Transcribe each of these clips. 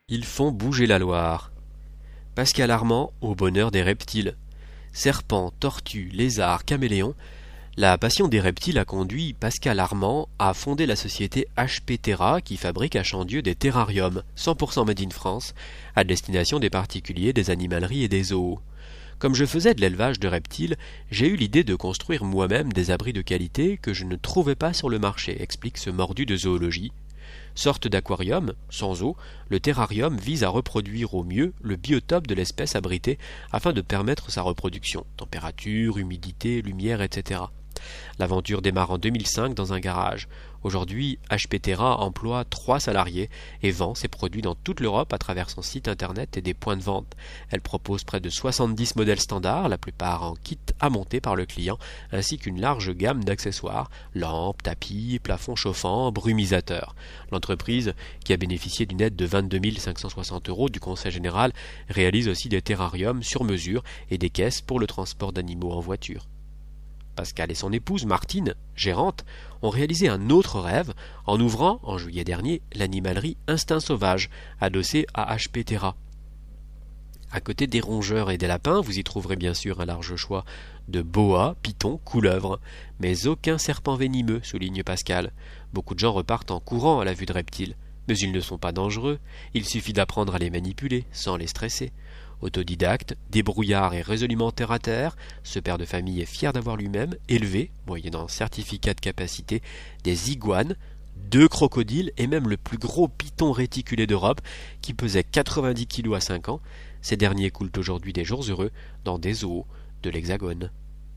Ils font bouger la Loire. Pascal Armand au bonheur des reptiles. Serpents, tortues, lézards, caméléons, la passion des reptiles a conduit Pascal Armand à fonder la société HP Terra qui fabrique à Chandieu des terrariums 100% made in France à destination des particuliers, des animaleries et des zoos. Comme je faisais de l'élevage de reptiles, j'ai eu l'idée de construire moi-même des abris de qualité que je ne trouvais pas sur le marché, explique ce mordu de zoologie. Sorte d'aquarium, sans eau, le terrarium vise à reproduire au mieux le biotope de l'espèce abritée afin de permettre sa reproduction, température, humidité, lumière, etc. L'aventure démarre en 2005 dans un garage. Aujourd'hui, HP Terra emploie 3 salariés et vend ses produits dans toute l'Europe à travers son site internet et des points de vente. Elle propose près de 70 modèles standards, la plupart en kit à monter par le client, ainsi qu'une large gamme d'accessoires, lampes, tapis, plafonds chauffants, brumisateurs. L'entreprise, qui a bénéficié d'une aide de 22 560 € du Conseil général, réalise aussi des terrariums sur mesure et des caisses pour le transport d'animaux en voiture. Pascal et son épouse, Martine, gérante, ont réalisé un autre rêve en ouvrant, en juillet dernier, l'animalerie Instinct Sauvage, adossée à HP Terra. À côté des rongeurs et des lapins, vous y trouverez bien sûr un large choix de boas, pitons, couleuvres, mais aucun serpent venimeux, souligne Pascal. Beaucoup de gens repartent en courant à la vue de reptiles, mais ils ne sont pas dangereux, il suffit d'apprendre à les manipuler, sans les stresser. Autodidacte, débrouillard et résolument terre à terre, ce père de famille est fier d'avoir lui-même élevé, moyennant certificat de capacité, des iguanes, 2 crocodiles et même le plus gros python réticulé d'Europe qui pesait 90 kg à 5 ans. Ces derniers coulent aujourd'hui des jours heureux dans des zoos de l'Hexagone.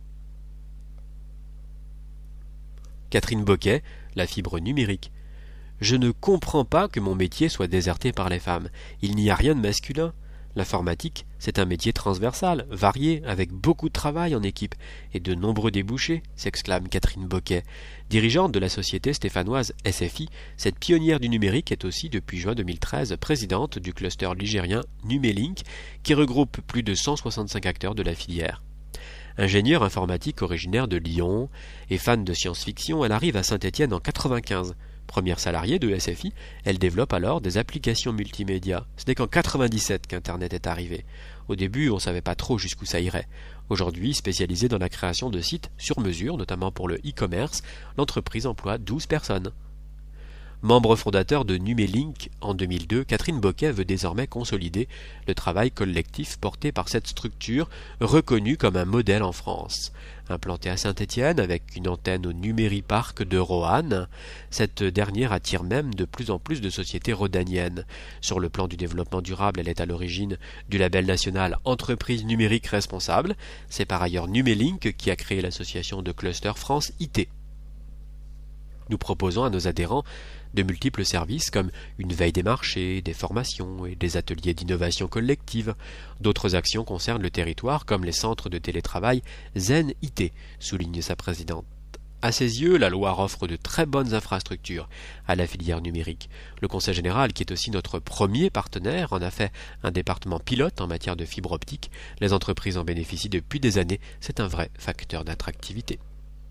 Catherine Boquet, la fibre numérique. Je ne comprends pas que mon métier soit déserté par les femmes. Il n'y a rien de masculin. L'informatique, c'est un métier transversal, varié, avec beaucoup de travail en équipe et de nombreux débouchés, s'exclame Catherine Boquet. Dirigeante de la société stéphanoise SFI, cette pionnière du numérique est aussi depuis juin 2013 présidente du cluster ligérien Numelink qui regroupe plus de 165 acteurs de la filière. Ingénieure informatique originaire de Lyon et fan de science-fiction, elle arrive à Saint-Étienne en 1995. Première salariée de SFI, elle développe alors des applications multimédia. Ce n'est qu'en 1997 qu'Internet est arrivé. Au début, on ne savait pas trop jusqu'où ça irait. Aujourd'hui, spécialisée dans la création de sites sur mesure, notamment pour le e-commerce, l'entreprise emploie 12 personnes. Membre fondateur de Numelink en 2002, Catherine Boquet veut désormais consolider le travail collectif porté par cette structure reconnue comme un modèle en France. Implantée à Saint-Étienne avec une antenne au Numériparc de Roanne, cette dernière attire même de plus en plus de sociétés rhodaniennes. Sur le plan du développement durable, elle est à l'origine du label national Entreprise numérique responsable. C'est par ailleurs Numelink qui a créé l'association de cluster France IT. Nous proposons à nos adhérents de multiples services comme une veille des marchés, des formations et des ateliers d'innovation collective. D'autres actions concernent le territoire comme les centres de télétravail Zen IT, souligne sa présidente. À ses yeux, la Loire offre de très bonnes infrastructures à la filière numérique. Le Conseil général, qui est aussi notre premier partenaire, en a fait un département pilote en matière de fibre optique. Les entreprises en bénéficient depuis des années. C'est un vrai facteur d'attractivité.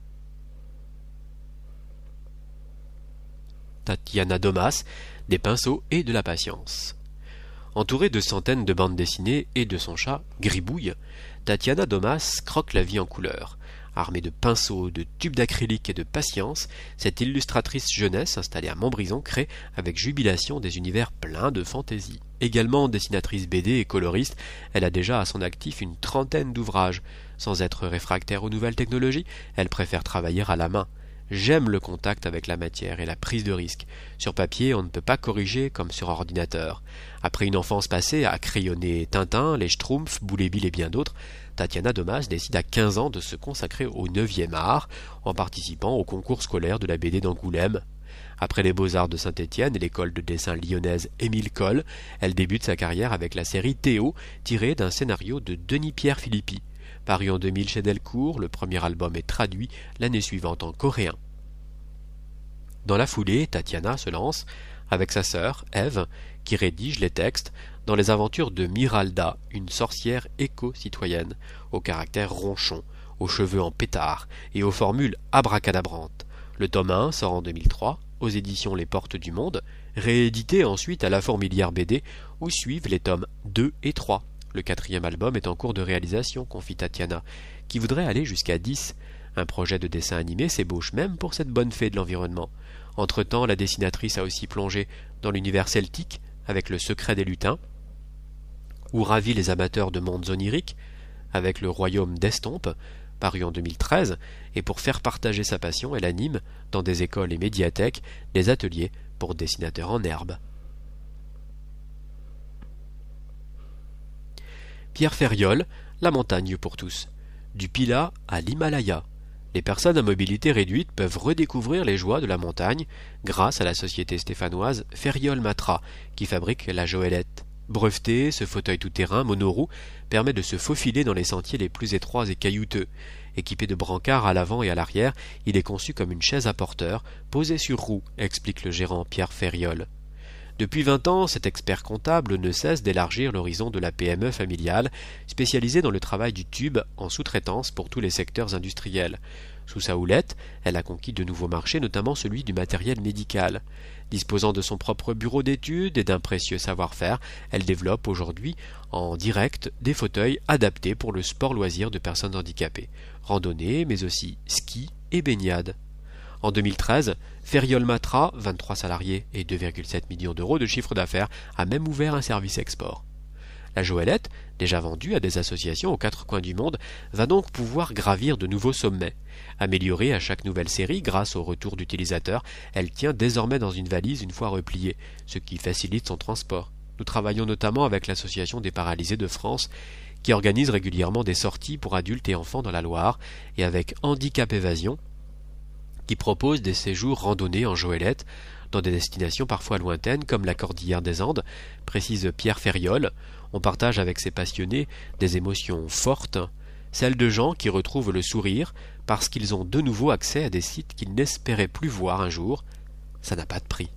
Tatiana Domas, des pinceaux et de la patience. Entourée de centaines de bandes dessinées et de son chat, Gribouille, Tatiana Domas croque la vie en couleurs. Armée de pinceaux, de tubes d'acrylique et de patience, cette illustratrice jeunesse installée à Montbrison crée avec jubilation des univers pleins de fantaisie. Également dessinatrice BD et coloriste, elle a déjà à son actif une trentaine d'ouvrages. Sans être réfractaire aux nouvelles technologies, elle préfère travailler à la main. J'aime le contact avec la matière et la prise de risque. Sur papier, on ne peut pas corriger comme sur ordinateur. Après une enfance passée à crayonner Tintin, les Schtroumpfs, Boule Bill et bien d'autres, Tatiana Domas décide à 15 ans de se consacrer au 9e art en participant au concours scolaire de la BD d'Angoulême. Après les Beaux-Arts de Saint-Étienne et l'école de dessin lyonnaise Émile Coll, elle débute sa carrière avec la série Théo, tirée d'un scénario de Denis-Pierre Philippi. Paru en 2000 chez Delcourt, le premier album est traduit l'année suivante en coréen. Dans la foulée, Tatiana se lance, avec sa sœur, Ève, qui rédige les textes, dans les aventures de Miralda, une sorcière éco-citoyenne, au caractère ronchon, aux cheveux en pétard et aux formules abracadabrantes. Le tome 1 sort en 2003, aux éditions Les Portes du Monde, réédité ensuite à La Fourmilière BD, où suivent les tomes 2 et 3. Le 4e album est en cours de réalisation, confie Tatiana, qui voudrait aller jusqu'à 10. Un projet de dessin animé s'ébauche même pour cette bonne fée de l'environnement. Entre-temps, la dessinatrice a aussi plongé dans l'univers celtique avec Le Secret des Lutins, ou ravit les amateurs de mondes oniriques avec Le Royaume d'Estompes, paru en 2013, et pour faire partager sa passion, elle anime, dans des écoles et médiathèques, des ateliers pour dessinateurs en herbe. Pierre Fériol, La montagne pour tous. Du Pila à l'Himalaya. Les personnes à mobilité réduite peuvent redécouvrir les joies de la montagne grâce à la société stéphanoise Fériol Matra, qui fabrique la Joëlette. Breveté, ce fauteuil tout-terrain monoroue permet de se faufiler dans les sentiers les plus étroits et caillouteux. Équipé de brancards à l'avant et à l'arrière, il est conçu comme une chaise à porteur, posée sur roue, explique le gérant Pierre Fériol. Depuis 20 ans, cet expert comptable ne cesse d'élargir l'horizon de la PME familiale, spécialisée dans le travail du tube en sous-traitance pour tous les secteurs industriels. Sous sa houlette, elle a conquis de nouveaux marchés, notamment celui du matériel médical. Disposant de son propre bureau d'études et d'un précieux savoir-faire, elle développe aujourd'hui en direct des fauteuils adaptés pour le sport-loisir de personnes handicapées, randonnée, mais aussi ski et baignade. En 2013, Fériol Matra, 23 salariés et 2,7 millions d'euros de chiffre d'affaires, a même ouvert un service export. La Joëlette, déjà vendue à des associations aux 4 coins du monde, va donc pouvoir gravir de nouveaux sommets. Améliorée à chaque nouvelle série grâce au retour d'utilisateurs, elle tient désormais dans une valise une fois repliée, ce qui facilite son transport. Nous travaillons notamment avec l'Association des paralysés de France, qui organise régulièrement des sorties pour adultes et enfants dans la Loire, et avec Handicap Évasion, qui propose des séjours randonnés en Joëlette dans des destinations parfois lointaines comme la Cordillère des Andes, précise Pierre Fériol. On partage avec ces passionnés des émotions fortes, celles de gens qui retrouvent le sourire parce qu'ils ont de nouveau accès à des sites qu'ils n'espéraient plus voir un jour. Ça n'a pas de prix.